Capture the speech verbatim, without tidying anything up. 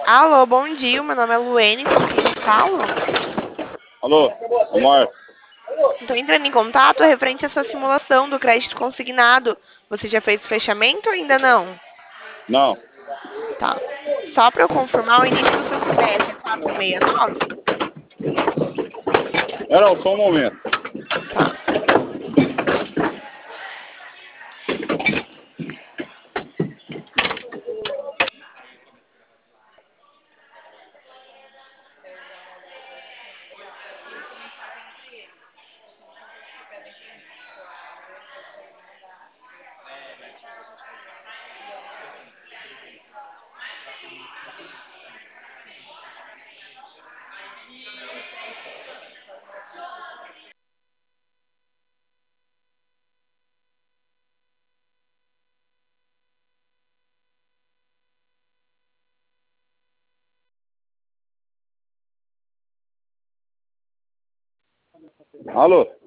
Alô, bom dia. Meu nome é Luene, com quem eu falo? Alô, amor. Estou entrando em contato referente à sua simulação do crédito consignado. Você já fez o fechamento ou ainda não? Não, Tá. Só para eu confirmar, o início do seu C P F é quatro seis nove? era só um momento. Tá. Alô,